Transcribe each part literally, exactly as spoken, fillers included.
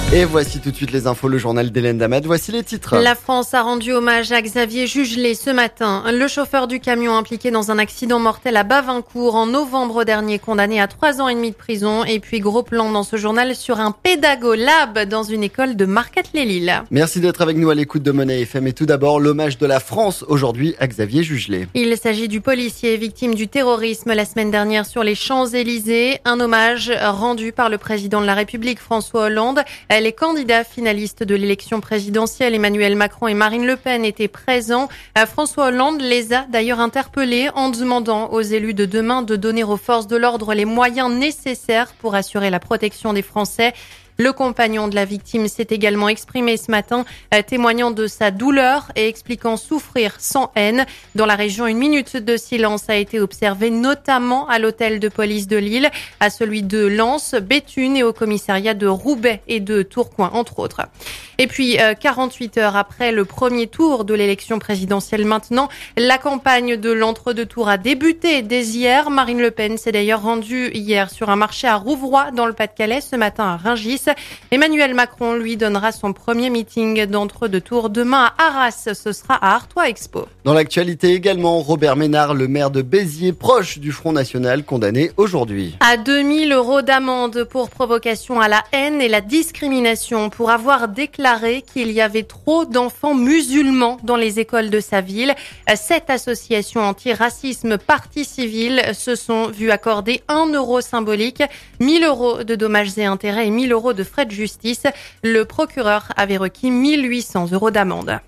Et voici tout de suite les infos, le journal d'Hélène Damad. Voici les titres. La France a rendu hommage à Xavier Jugelé ce matin. Le chauffeur du camion impliqué dans un accident mortel à Bavincourt en novembre dernier, condamné à trois ans et demi de prison. Et puis gros plan dans ce journal sur un pédagolab dans une école de Marquette-les-Lilles. Merci d'être avec nous à l'écoute de Money F M. Et tout d'abord, l'hommage de la France aujourd'hui à Xavier Jugelé. Il s'agit du policier victime du terrorisme la semaine dernière sur les Champs-Élysées. Un hommage rendu par le président de la République, François Hollande. Les candidats finalistes de l'élection présidentielle, Emmanuel Macron et Marine Le Pen, étaient présents. François Hollande les a d'ailleurs interpellés en demandant aux élus de demain de donner aux forces de l'ordre les moyens nécessaires pour assurer la protection des Français. Le compagnon de la victime s'est également exprimé ce matin, témoignant de sa douleur et expliquant souffrir sans haine. Dans la région, une minute de silence a été observée, notamment à l'hôtel de police de Lille, à celui de Lens, Béthune et au commissariat de Roubaix et de Tourcoing, entre autres. Et puis, quarante-huit heures après le premier tour de l'élection présidentielle maintenant, la campagne de l'entre-deux tours a débuté dès hier. Marine Le Pen s'est d'ailleurs rendue hier sur un marché à Rouvroy, dans le Pas-de-Calais, ce matin à Rungis. Emmanuel Macron, lui, donnera son premier meeting d'entre-deux tours demain à Arras. Ce sera à Artois Expo. Dans l'actualité également, Robert Ménard, le maire de Béziers, proche du Front National, condamné aujourd'hui. À deux mille euros d'amende pour provocation à la haine et la discrimination pour avoir déclaré qu'il y avait trop d'enfants musulmans dans les écoles de sa ville. Sept associations anti-racisme partie civile se sont vues accorder un euro symbolique, mille euros de dommages et intérêts et mille euros de frais de justice. Le procureur avait requis mille huit cents euros d'amende.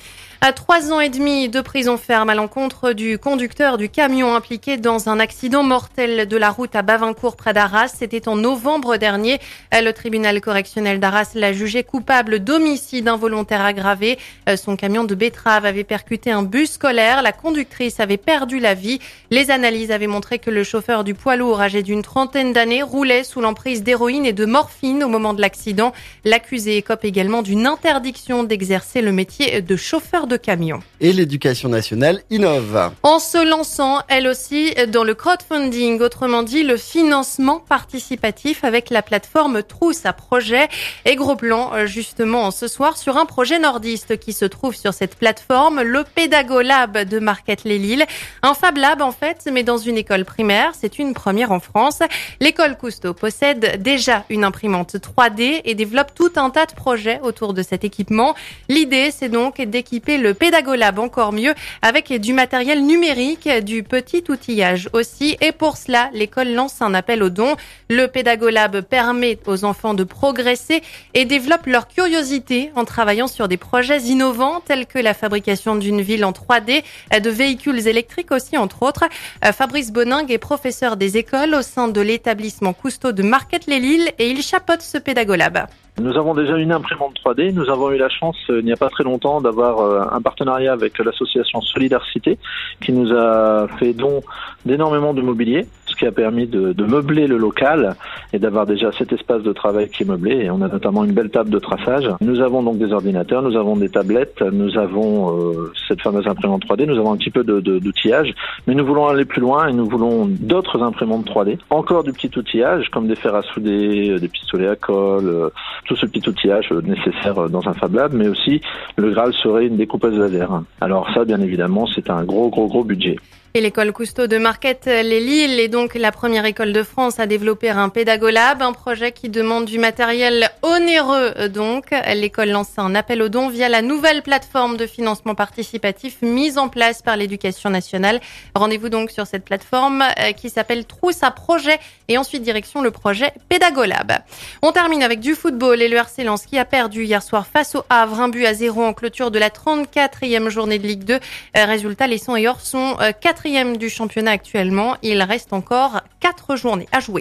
À trois ans et demi de prison ferme à l'encontre du conducteur du camion impliqué dans un accident mortel de la route à Bavincourt près d'Arras. C'était en novembre dernier. Le tribunal correctionnel d'Arras l'a jugé coupable d'homicide involontaire aggravé. Son camion de betteraves avait percuté un bus scolaire. La conductrice avait perdu la vie. Les analyses avaient montré que le chauffeur du poids lourd, âgé d'une trentaine d'années, roulait sous l'emprise d'héroïne et de morphine au moment de l'accident. L'accusé écope également d'une interdiction d'exercer le métier de chauffeur de camion. Et l'éducation nationale innove. En se lançant, elle aussi, dans le crowdfunding, autrement dit le financement participatif avec la plateforme Trousse à projet. Et gros plan, justement, ce soir, sur un projet nordiste qui se trouve sur cette plateforme, le Pédagolab de Marquette-les-Lilles. Un Fab Lab, en fait, mais dans une école primaire. C'est une première en France. L'école Cousteau possède déjà une imprimante trois D et développe tout un tas de projets autour de cet équipement. L'idée, c'est donc d'équiper le Pédagolab encore mieux avec du matériel numérique, du petit outillage aussi. Et pour cela, l'école lance un appel aux dons. Le Pédagolab permet aux enfants de progresser et développe leur curiosité en travaillant sur des projets innovants tels que la fabrication d'une ville en trois D, de véhicules électriques aussi, entre autres. Fabrice Boningue est professeur des écoles au sein de l'établissement Cousteau de Marquette-les-Lilles et il chapeaute ce Pédagolab. Nous avons déjà une imprimante trois D. Nous avons eu la chance, euh, il n'y a pas très longtemps, d'avoir euh, un partenariat avec l'association Solidarité qui nous a fait don d'énormément de mobilier, ce qui a permis de, de meubler le local et d'avoir déjà cet espace de travail qui est meublé. Et on a notamment une belle table de traçage. Nous avons donc des ordinateurs, nous avons des tablettes, nous avons euh, cette fameuse imprimante trois D, nous avons un petit peu de, de, d'outillage, mais nous voulons aller plus loin et nous voulons d'autres imprimantes trois D, encore du petit outillage comme des fers à souder, des pistolets à colle, euh, tout ce petit outillage nécessaire dans un Fab Lab, mais aussi le Graal serait une découpeuse laser. Alors ça, bien évidemment, c'est un gros, gros, gros budget. Et l'école Cousteau de Marquette-les-Lilles est donc la première école de France à développer un Pédagolab, un projet qui demande du matériel onéreux donc. L'école lance un appel aux dons via la nouvelle plateforme de financement participatif mise en place par l'Éducation nationale. Rendez-vous donc sur cette plateforme qui s'appelle Trousse à projet et ensuite direction le projet Pédagolab. On termine avec du football et le R C Lens qui a perdu hier soir face au Havre, un but à zéro en clôture de la trente-quatrième journée de Ligue deux. Résultat, les Sons et Or sont quatre quatrième du championnat actuellement. Il reste encore quatre journées à jouer.